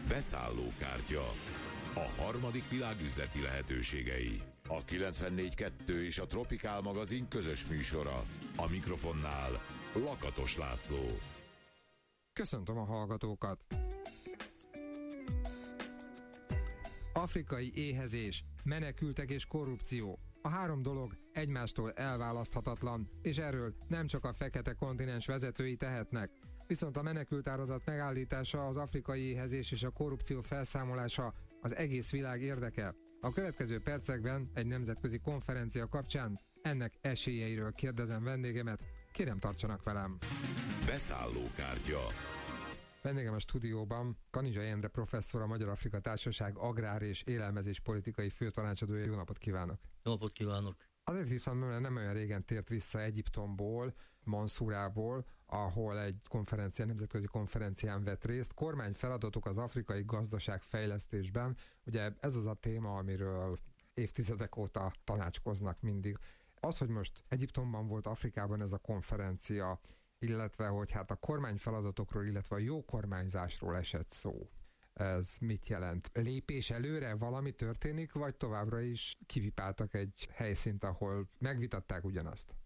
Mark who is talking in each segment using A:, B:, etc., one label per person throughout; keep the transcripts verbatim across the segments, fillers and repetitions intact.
A: Beszállókártya. A harmadik világ üzleti lehetőségei. A kilencvennégy kettő és a Tropikál magazin közös műsora. A mikrofonnál Lakatos László.
B: Köszöntöm a hallgatókat! Afrikai éhezés, menekültek és korrupció. A három dolog egymástól elválaszthatatlan, és erről nem csak a fekete kontinens vezetői tehetnek. Viszont a menekültáradat megállítása, az afrikai éhezés és a korrupció felszámolása az egész világ érdeke. A következő percekben egy nemzetközi konferencia kapcsán ennek esélyeiről kérdezem vendégemet. Kérem, tartsanak velem!
A: Beszállókártya.
B: Vendégem a stúdióban Kanizsai Endre professzor, a Magyar-Afrika Társaság agrár- és élelmezéspolitikai főtanácsadója. Jó napot kívánok!
C: Jó napot kívánok!
B: Azért hiszem, mert nem olyan régen tért vissza Egyiptomból, Manszúrából, ahol egy konferencián, nemzetközi konferencián vett részt. Kormányfeladatok az afrikai gazdaságfejlesztésben. Ugye ez az a téma, amiről évtizedek óta tanácskoznak mindig. Az, hogy most Egyiptomban volt, Afrikában ez a konferencia, illetve hogy hát a kormányfeladatokról, illetve a jó kormányzásról esett szó. Ez mit jelent? Lépés előre valami történik, vagy továbbra is kivipáltak egy helyszínt, ahol megvitatták ugyanazt?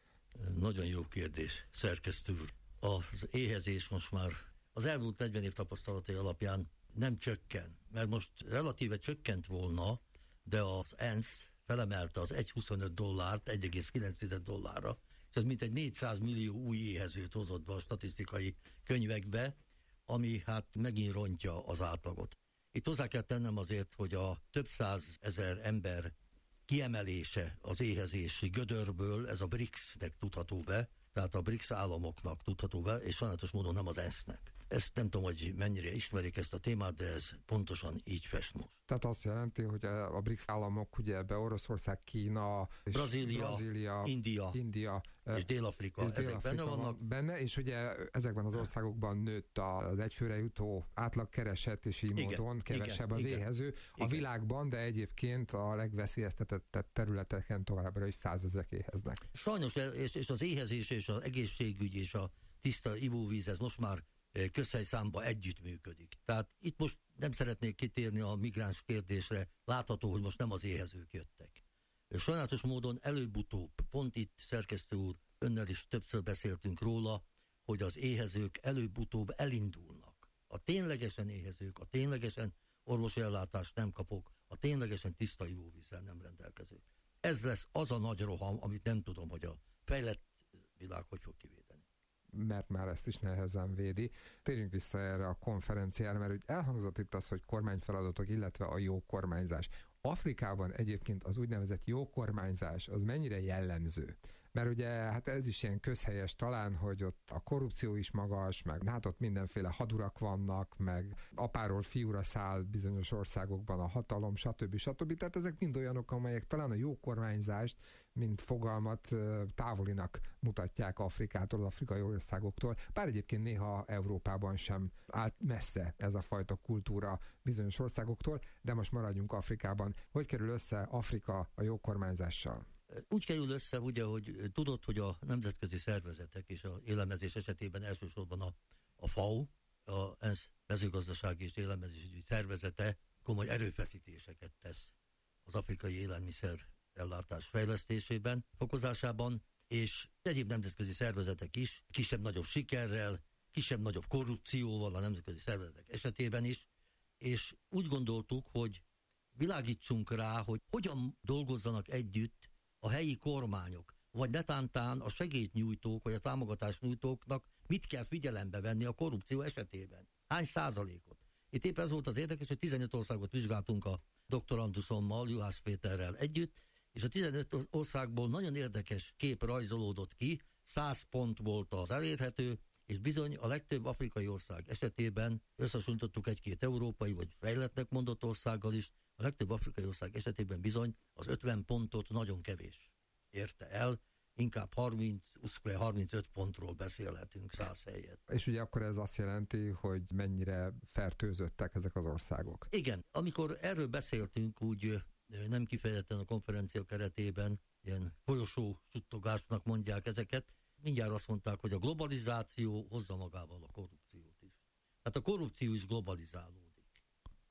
C: Nagyon jó kérdés, szerkesztő úr. Az éhezés most már az elmúlt negyven év tapasztalatai alapján nem csökken, mert most relatíve csökkent volna, de az ENSZ felemelte az egy egész huszonöt dollárt egy egész kilenc dollárra, és ez mintegy négyszáz millió új éhezőt hozott be a statisztikai könyvekbe, ami hát megint rontja az átlagot. Itt hozzá kell tennem azért, hogy a több száz ezer ember kiemelése az éhezési gödörből, ez a briksnek tudható be, tehát a briks államoknak tudható be, és sajnálatos módon nem az ensznek. Ezt nem tudom, hogy mennyire ismerik ezt a témát, de ez pontosan így fest most.
B: Tehát azt jelenti, hogy a briks államok, ugye ebbe Oroszország, Kína, és
C: Brazília,
B: Brazília
C: India,
B: India
C: és Dél-Afrika,
B: és
C: ezek
B: Dél-Afrika
C: benne vannak.
B: Benne, és ugye ezekben az országokban nőtt az egyfőre jutó átlagkereset, és így
C: igen,
B: módon kevesebb
C: igen,
B: az
C: igen,
B: éhező. A
C: igen. világban,
B: de egyébként a legveszélyeztetettebb területeken továbbra is százezrek éheznek.
C: Sajnos, és, és az éhezés és az egészségügy és a tiszta ivóvíz, ez most már közhelyszámba együttműködik. Tehát itt most nem szeretnék kitérni a migráns kérdésre, látható, hogy most nem az éhezők jöttek. Sajnálatos módon előbb-utóbb, pont itt szerkesztő úr, önnel is többször beszéltünk róla, hogy az éhezők előbb-utóbb elindulnak. A ténylegesen éhezők, a ténylegesen orvosi ellátást nem kapok, a ténylegesen tiszta ivóvízzel nem rendelkezők. Ez lesz az a nagy roham, amit nem tudom, hogy a fejlett világ hogy fog kivédeni.
B: Mert már ezt is nehezen védi. Térjünk vissza erre a konferenciára, mert úgy elhangzott itt az, hogy kormányfeladatok, illetve a jó kormányzás. Afrikában egyébként az úgynevezett jó kormányzás az mennyire jellemző? Mert ugye hát ez is ilyen közhelyes talán, hogy ott a korrupció is magas, meg hát ott mindenféle hadurak vannak, meg apáról fiúra száll bizonyos országokban a hatalom, stb. stb. Tehát ezek mind olyanok, amelyek talán a jó kormányzást, mint fogalmat távolinak mutatják Afrikától, az afrikai országoktól. Bár egyébként néha Európában sem állt messze ez a fajta kultúra bizonyos országoktól, de most maradjunk Afrikában. Hogy kerül össze Afrika a jó kormányzással?
C: Úgy kerül össze, ugye, hogy tudod, hogy a nemzetközi szervezetek és az élelmezés esetében elsősorban a, a FAO, a ENSZ mezőgazdasági és élelmezési szervezete komoly erőfeszítéseket tesz az afrikai élelmiszer ellátás fejlesztésében, fokozásában, és egyéb nemzetközi szervezetek is kisebb-nagyobb sikerrel, kisebb-nagyobb korrupcióval a nemzetközi szervezetek esetében is, és úgy gondoltuk, hogy világítsunk rá, hogy hogyan dolgozzanak együtt a helyi kormányok, vagy netántán a segélynyújtók, vagy a támogatásnyújtóknak mit kell figyelembe venni a korrupció esetében. Hány százalékot? Itt épp ez volt az érdekes, hogy tizenöt országot vizsgáltunk a doktoranduszommal, Juhász Péterrel együtt, és a tizenöt országból nagyon érdekes kép rajzolódott ki, száz pont volt az elérhető, és bizony a legtöbb afrikai ország esetében összehasonlítottuk egy-két európai, vagy fejlettnek mondott országgal is, a legtöbb afrikai ország esetében bizony az ötven pontot nagyon kevés érte el, inkább harminc, harmincöt pontról beszélhetünk száz helyet.
B: És ugye akkor ez azt jelenti, hogy mennyire fertőzöttek ezek az országok?
C: Igen, amikor erről beszéltünk, úgy nem kifejezetten a konferencia keretében, ilyen folyosó suttogásnak mondják ezeket, mindjárt azt mondták, hogy a globalizáció hozza magával a korrupciót is. Tehát a korrupció is globalizálódik.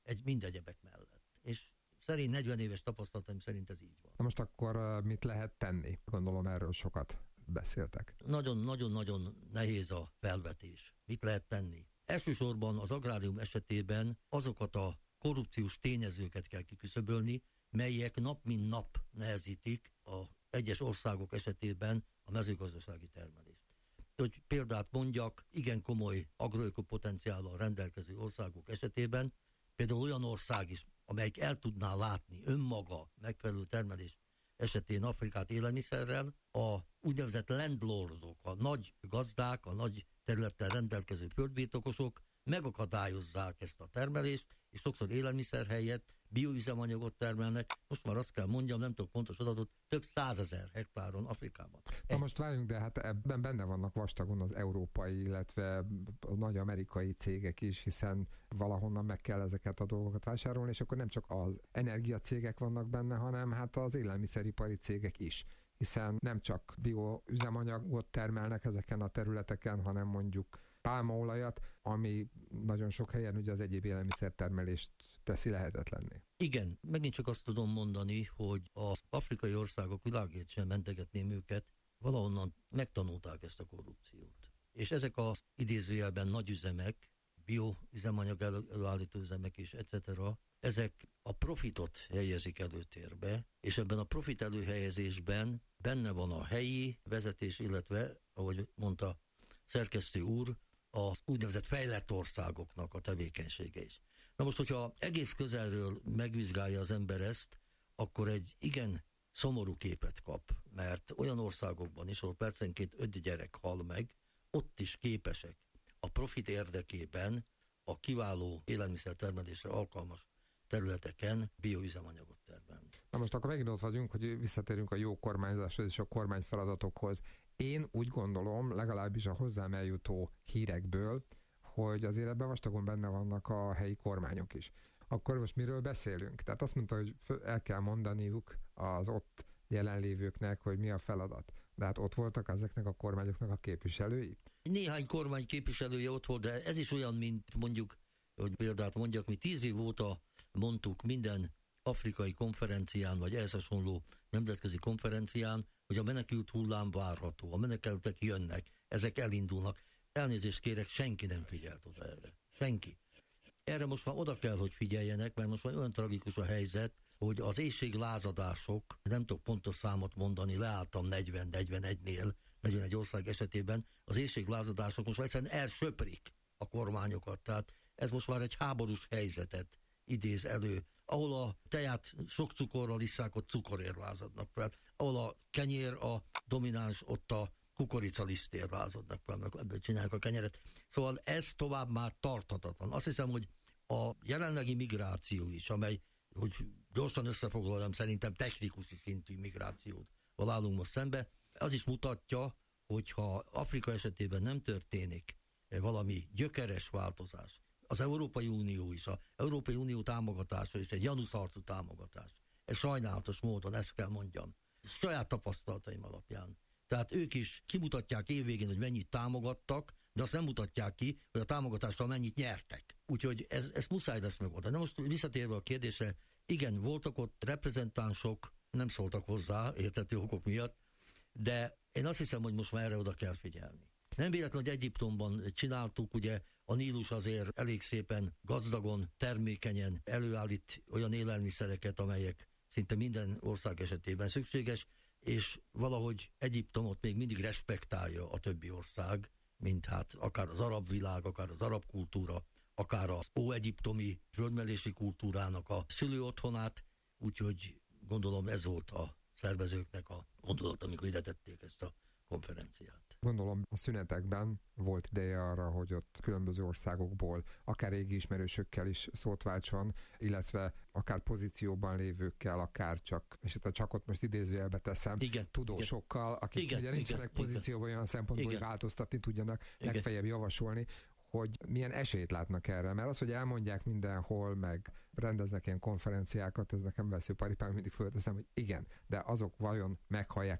C: egy mindegyebek mellett. És szerint negyven éves tapasztalatom szerint ez így van.
B: Na most akkor mit lehet tenni? Gondolom erről sokat beszéltek.
C: Nagyon-nagyon-nagyon nehéz a felvetés. Mit lehet tenni? Elsősorban az agrárium esetében azokat a korrupciós tényezőket kell kiküszöbölni, melyek nap mint nap nehezítik az egyes országok esetében a mezőgazdasági termelést. Hogy példát mondjak, igen komoly agroökopotenciállal rendelkező országok esetében, például olyan ország is, amelyik el tudná látni önmaga megfelelő termelés esetén Afrikát élelmiszerrel, a úgynevezett landlordok, a nagy gazdák, a nagy területtel rendelkező földbirtokosok megakadályozzák ezt a termelést, és sokszor élelmiszer helyett bioüzemanyagot termelnek. Most már azt kell mondjam, nem tudok pontos adatot, több százezer hektáron Afrikában.
B: Na most várjunk, de hát ebben benne vannak vastagon az európai, illetve a nagy amerikai cégek is, hiszen valahonnan meg kell ezeket a dolgokat vásárolni, és akkor nem csak az energiacégek vannak benne, hanem hát az élelmiszeripari cégek is. Hiszen nem csak bioüzemanyagot termelnek ezeken a területeken, hanem mondjuk pálmaolajat, ami nagyon sok helyen ugye az egyéb élelmiszertermelést teszi lehetetlenné.
C: Igen, megint csak azt tudom mondani, hogy az afrikai országok világért sem mentegetném őket, valahonnan megtanulták ezt a korrupciót. És ezek az idézőjelben nagyüzemek, bioüzemanyag előállító üzemek és et cetera, ezek a profitot helyezik előtérbe, és ebben a profit előhelyezésben benne van a helyi vezetés, illetve, ahogy mondta szerkesztő úr, az úgynevezett fejlett országoknak a tevékenysége is. Na most, hogyha egész közelről megvizsgálja az ember ezt, akkor egy igen szomorú képet kap, mert olyan országokban is, ahol percenként öt gyerek hal meg, ott is képesek a profit érdekében a kiváló élelmiszertermelésre alkalmas területeken bioüzemanyagot termelni.
B: Na most akkor megint ott vagyunk, hogy visszatérünk a jó kormányzáshoz és a kormányfeladatokhoz. Én úgy gondolom, legalábbis a hozzám eljutó hírekből, hogy azért ebben vastagon benne vannak a helyi kormányok is. Akkor most miről beszélünk? Tehát azt mondta, hogy el kell mondaniuk az ott jelenlévőknek, hogy mi a feladat. De hát ott voltak ezeknek a kormányoknak a képviselői?
C: Néhány kormány képviselője ott volt, de ez is olyan, mint mondjuk, hogy példát mondjak, mi tíz év óta mondtuk minden afrikai konferencián, vagy ehhez hasonló nemzetközi konferencián, hogy a menekült hullám várható, a menekültek jönnek, ezek elindulnak. Elnézést kérek, senki nem figyelt oda erre. Senki. Erre most már oda kell, hogy figyeljenek, mert most már olyan tragikus a helyzet, hogy az éhséglázadások, nem tudok pontos számot mondani, leálltam negyven negyvenegynél, negyvenegy ország esetében, az éhséglázadások most már egyszerűen elsöprik a kormányokat. Tehát ez most már egy háborús helyzetet idéz elő, ahol a teját sok cukorral isszák, ott cukorért lázadnak fel. Ahol a kenyér a domináns, ott a kukoricalisztért lázadnak fel, meg ebből csinálják a kenyeret. Szóval ez tovább már tarthatatlan. Azt hiszem, hogy a jelenlegi migráció is, amely, hogy gyorsan összefoglalom, szerintem technikus szintű migrációt állunk most szembe, az is mutatja, hogyha Afrika esetében nem történik valami gyökeres változás, az Európai Unió is, az Európai Unió támogatása is egy januszarcú támogatás. Ez sajnálatos módon, ezt kell mondjam. Saját tapasztalataim alapján. Tehát ők is kimutatják évvégén, hogy mennyit támogattak, de azt nem mutatják ki, hogy a támogatással mennyit nyertek. Úgyhogy ez, ez muszáj lesz megoldani. De most visszatérve a kérdésre, igen, voltak ott reprezentánsok, nem szóltak hozzá, érthető okok miatt, de én azt hiszem, hogy most már erre oda kell figyelni. Nem véletlen, hogy Egyiptomban csináltuk, ugye a Nílus azért elég szépen, gazdagon, termékenyen előállít olyan élelmiszereket, amelyek szinte minden ország esetében szükséges, és valahogy Egyiptomot még mindig respektálja a többi ország, mint hát akár az arab világ, akár az arab kultúra, akár az óegyiptomi földmelési kultúrának a szülőotthonát, úgyhogy gondolom ez volt a szervezőknek a gondolat, amikor ide tették ezt a konferenciát.
B: Gondolom a szünetekben volt ideje arra, hogy ott különböző országokból, akár régi ismerősökkel is szót váltson, illetve akár pozícióban lévőkkel, akár csak, és itt csak ott most idézőjelbe teszem,
C: igen,
B: tudósokkal, akik
C: igen,
B: ugye nincsenek
C: igen,
B: pozícióban olyan szempontból, hogy változtatni tudjanak, igen, legfeljebb javasolni, hogy milyen esélyt látnak erre. Mert az, hogy elmondják mindenhol, meg rendeznek ilyen konferenciákat, ez nekem veszőparipám, mindig fölteszem, hogy igen, de azok vajon meghallják-e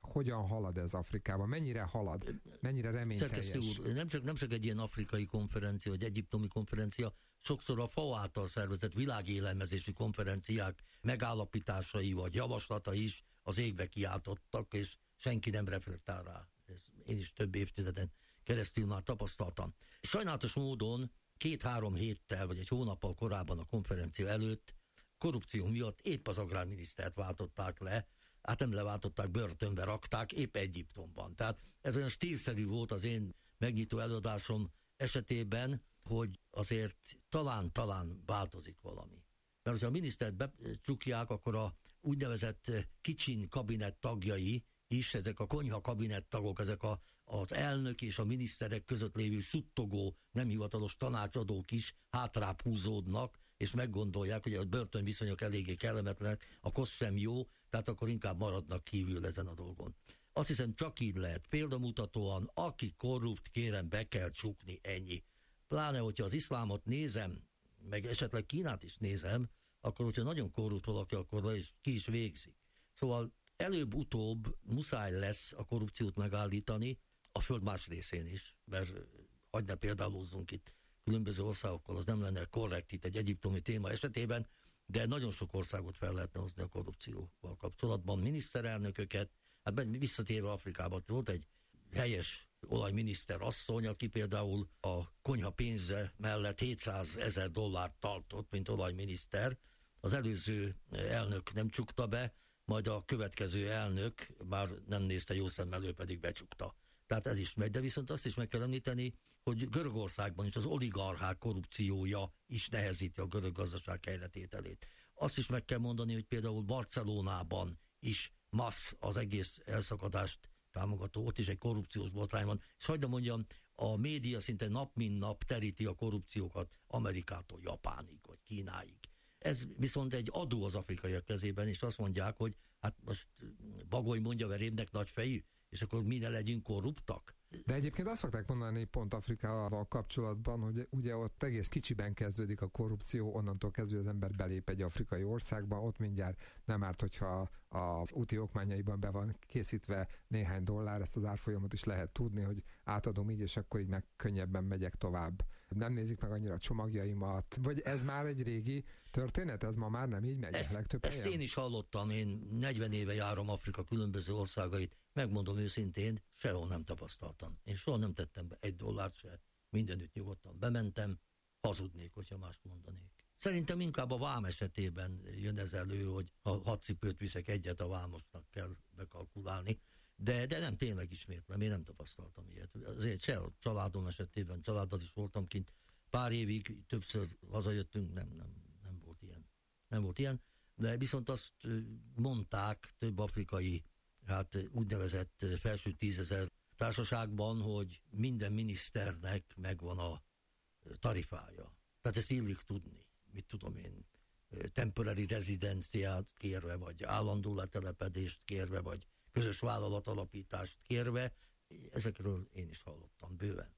B: hogyan halad ez Afrikában? Mennyire halad? Mennyire reményteljes?
C: Úr, nem csak, nem csak egy ilyen afrikai konferencia, vagy egyiptomi konferencia, sokszor a FAO által szervezett világélelmezési konferenciák megállapításai vagy javaslatai is az égbe kiáltottak, és senki nem reflektál rá. Ez én is több évtizeden keresztül már tapasztaltam. Sajnálatos módon két-három héttel, vagy egy hónappal korábban a konferencia előtt korrupció miatt épp az agrárminisztert váltották le, hát nem leváltották, börtönbe rakták, épp Egyiptomban. Tehát ez olyan stílszerű volt az én megnyitó előadásom esetében, hogy azért talán-talán változik valami. Mert ha a minisztert becsukják, akkor a úgynevezett kicsin kabinett tagjai is, ezek a konyha kabinett tagok, ezek a, az elnök és a miniszterek között lévő suttogó, nem hivatalos tanácsadók is hátrább húzódnak, és meggondolják, hogy a börtönviszonyok eléggé kellemetlenek, a kosz sem jó, tehát akkor inkább maradnak kívül ezen a dolgon. Azt hiszem, csak így lehet, példamutatóan, aki korrupt, kérem, be kell csukni, ennyi. Pláne, hogyha az iszlámot nézem, meg esetleg Kínát is nézem, akkor, hogyha nagyon korrupt valaki, akkor le is, ki is végzi. Szóval előbb-utóbb muszáj lesz a korrupciót megállítani a föld más részén is, mert hagyd ne példálózzunk itt különböző országokkal, az nem lenne korrekt itt egy egyiptomi téma esetében, de nagyon sok országot fel lehetne hozni a korrupcióval kapcsolatban, miniszterelnököket, hát visszatérve Afrikában volt egy helyes olajminiszter asszony, aki például a konyha pénze mellett hétszázezer dollárt tartott, mint olajminiszter. Az előző elnök nem csukta be, majd a következő elnök már nem nézte jó szemmel, ő pedig becsukta. Tehát ez is megy, de viszont azt is meg kell említeni, hogy Görögországban is az oligarchák korrupciója is nehezíti a görög gazdaság helyretételét. Azt is meg kell mondani, hogy például Barcelonában is massz az egész elszakadást támogató, ott is egy korrupciós botrány van, és hagyd mondjam, a média szinte nap mint nap teríti a korrupciókat Amerikától Japánig, vagy Kínáig. Ez viszont egy adó az afrikaiak kezében, és azt mondják, hogy hát most Bagoly mondja verémnek nagyfejű, és akkor mi ne legyünk korruptak.
B: De egyébként azt szokták mondani pont Afrikával kapcsolatban, hogy ugye ott egész kicsiben kezdődik a korrupció, onnantól kezdve az ember belép egy afrikai országba, ott mindjárt nem árt, hogyha az úti okmányaiban be van készítve néhány dollár, ezt az árfolyamot is lehet tudni, hogy átadom így, és akkor így meg könnyebben megyek tovább. Nem nézik meg annyira a csomagjaimat, vagy ez már egy régi történet, ez ma már nem így megy
C: ezt,
B: a legtöbb
C: ezt
B: helyen?
C: én is hallottam, én negyven éve járom Afrika különböző országait, megmondom őszintén, sehol nem tapasztaltam. Én soha nem tettem be egy dollárt se, mindenütt nyugodtan bementem, hazudnék, hogyha mást mondanék. Szerintem inkább a vám esetében jön ez elő, hogy ha hadcipőt viszek egyet, a vámosnak kell bekalkulálni, de, de nem, tényleg ismétlem, én nem tapasztaltam ilyet. Azért se a családom esetében, családdal is voltam kint, pár évig többször hazajöttünk, nem, nem, nem volt ilyen. Nem volt ilyen, de viszont azt mondták több afrikai, hát úgynevezett felső tízezer társaságban, hogy minden miniszternek megvan a tarifája. Tehát ezt illik tudni. Mit tudom én, temporary rezidenciát kérve, vagy állandó letelepedést kérve, vagy közös vállalatalapítást kérve. Ezekről én is hallottam bőven.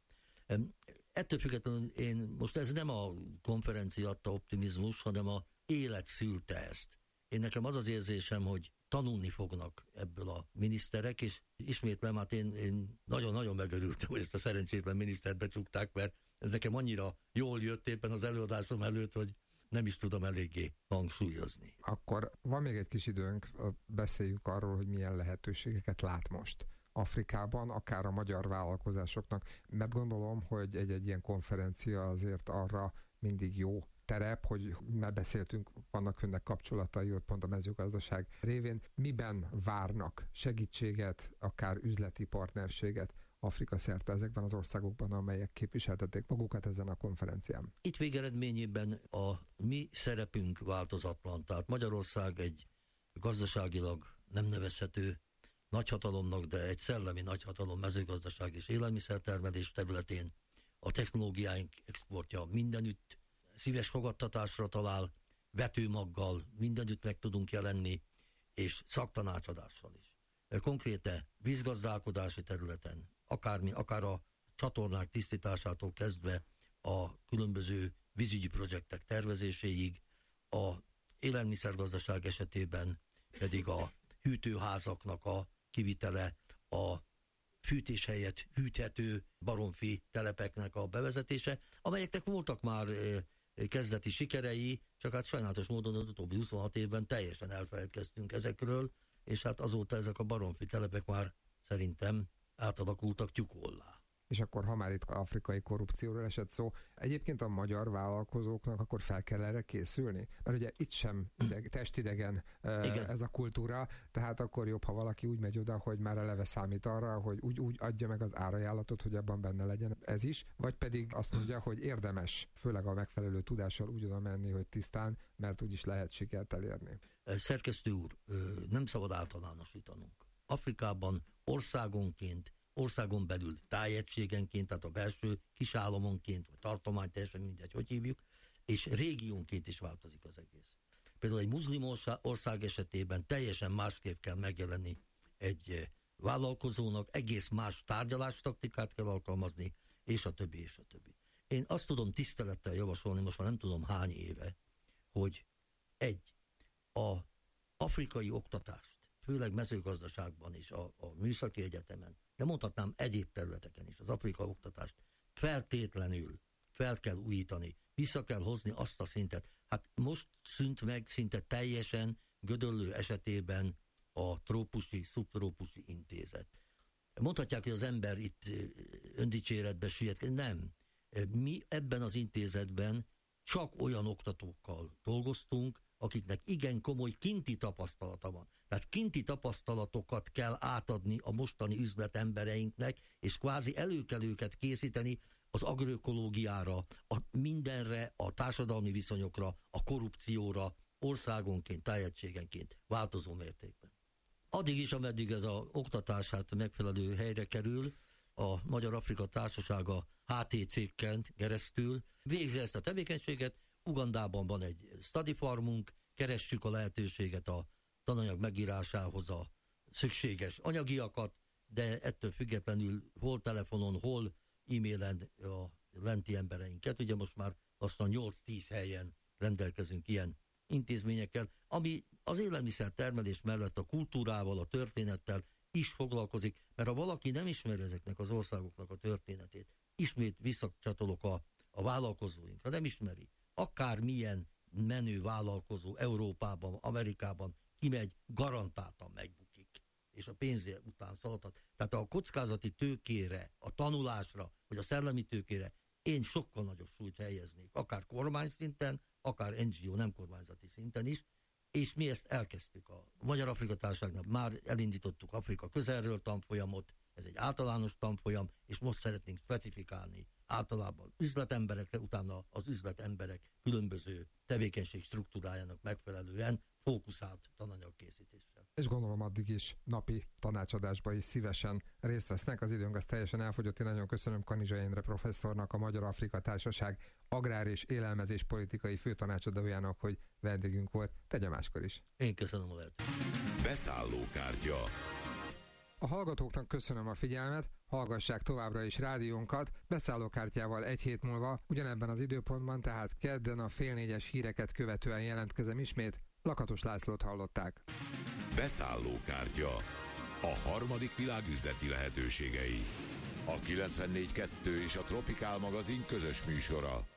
C: Ettől függetlenül én, most ez nem a konferencia adta optimizmus, hanem a élet szülte ezt. Én nekem az az érzésem, hogy tanulni fognak ebből a miniszterek, és ismétlem, hát én, én nagyon-nagyon megörültem, hogy ezt a szerencsétlen minisztert becsukták, mert ez nekem annyira jól jött éppen az előadásom előtt, hogy nem is tudom eléggé hangsúlyozni.
B: Akkor van még egy kis időnk, beszéljük arról, hogy milyen lehetőségeket lát most Afrikában, akár a magyar vállalkozásoknak, mert gondolom, hogy egy-egy ilyen konferencia azért arra mindig jó terep, hogy már beszéltünk, vannak önnek kapcsolatai, ott pont a mezőgazdaság révén. Miben várnak segítséget, akár üzleti partnerséget Afrika szerte ezekben az országokban, amelyek képviseltették magukat ezen a konferencián?
C: Itt végeredményében a mi szerepünk változatlan, tehát Magyarország egy gazdaságilag nem nevezhető nagyhatalomnak, de egy szellemi nagyhatalom mezőgazdaság és élelmiszertermelés területén. A technológiáink exportja mindenütt szíves fogadtatásra talál, vetőmaggal mindenütt meg tudunk jelenni, és szaktanácsadással is. Konkréte vízgazdálkodási területen, akármi, akár a csatornák tisztításától kezdve a különböző vízügyi projektek tervezéséig, a élelmiszergazdaság esetében pedig a hűtőházaknak a kivitele, a fűtés helyett hűthető baromfi telepeknek a bevezetése, amelyeknek voltak már kezdeti sikerei, csak hát sajnálatos módon az utóbbi huszonhat évben teljesen elfeledkeztünk ezekről, és hát azóta ezek a baromfi telepek már szerintem átalakultak tyúkollá.
B: És akkor, ha már itt afrikai korrupcióról esett szó, egyébként a magyar vállalkozóknak akkor fel kell erre készülni? Mert ugye itt sem ideg, testidegen Igen. ez a kultúra, tehát akkor jobb, ha valaki úgy megy oda, hogy már eleve számít arra, hogy úgy, úgy adja meg az árajánlatot, hogy abban benne legyen ez is, vagy pedig azt mondja, hogy érdemes, főleg a megfelelő tudással úgy oda menni, hogy tisztán, mert úgyis lehet sikert elérni.
C: Szerkesztő úr, nem szabad általánosítanunk. Afrikában országonként, országon belül tájegységenként, tehát a belső kisállamonként, vagy tartomány, teljesen mindegy, hogy hívjuk, és régiónként is változik az egész. Például egy muszlim ország esetében teljesen másképp kell megjelenni egy vállalkozónak, egész más tárgyalástaktikát kell alkalmazni, és a többi, és a többi. Én azt tudom tisztelettel javasolni, most már nem tudom hány éve, hogy egy, a afrikai oktatást, főleg mezőgazdaságban és a, a műszaki egyetemen, de mondhatnám egyéb területeken is, az afrikai oktatást feltétlenül fel kell újítani, vissza kell hozni azt a szintet. Hát most szűnt meg szinte teljesen Gödöllő esetében a trópusi, szubtrópusi intézet. Mondhatják, hogy az ember itt öndicséretbe süllyedt. Nem. Mi ebben az intézetben csak olyan oktatókkal dolgoztunk, akiknek igen komoly kinti tapasztalata van. Tehát kinti tapasztalatokat kell átadni a mostani üzletembereinknek, és kvázi elő kell őket készíteni az agroökológiára, a mindenre, a társadalmi viszonyokra, a korrupcióra, országonként, tájegységenként, változó mértékben. Addig is, ameddig ez az oktatás hát megfelelő helyre kerül, a Magyar-Afrika Társasága há té cé-ken keresztül végzi ezt a tevékenységet. Ugandában van egy study farmunk, keressük a lehetőséget a tananyag megírásához a szükséges anyagiakat, de ettől függetlenül hol telefonon, hol e-mailen a lenti embereinket. Ugye most már lassan nyolc-tíz helyen rendelkezünk ilyen intézményekkel, ami az élelmiszer termelés mellett a kultúrával, a történettel is foglalkozik, mert ha valaki nem ismeri ezeknek az országoknak a történetét, ismét visszacsatolok a, a vállalkozóinkra, nem ismeri, akármilyen menő vállalkozó Európában, Amerikában kimegy, garantáltan megbukik, és a pénzé után szaladhat. Tehát a kockázati tőkére, a tanulásra, vagy a szellemi tőkére én sokkal nagyobb súlyt helyeznék, akár kormány szinten, akár en gé o, nem kormányzati szinten is, és mi ezt elkezdtük. A Magyar-Afrika Társaságnál már elindítottuk Afrika közelről tanfolyamot, ez egy általános tanfolyam, és most szeretnénk specifikálni általában üzletemberekre, utána az üzletemberek különböző tevékenység struktúrájának megfelelően fókuszált tananyagkészítéssel.
B: És gondolom addig is napi tanácsadásba is szívesen részt vesznek. Az időnk az teljesen elfogyott. Én nagyon köszönöm Kanizsa Endre professzornak, a Magyar-Afrika Társaság agrár- és élelmezés politikai főtanácsadójának, hogy vendégünk volt. Tegye máskor is.
C: Én köszönöm a lehetőséget.
A: Beszállókártya.
B: A hallgatóknak köszönöm a figyelmet, hallgassák továbbra is rádiónkat, beszállókártyával egy hét múlva, ugyanebben az időpontban, tehát kedden a fél négyes híreket követően jelentkezem ismét. Lakatos Lászlót hallották.
A: Beszállókártya. A harmadik világ üzleti lehetőségei. A kilencvennégy kettő és a Tropikál magazin közös műsora.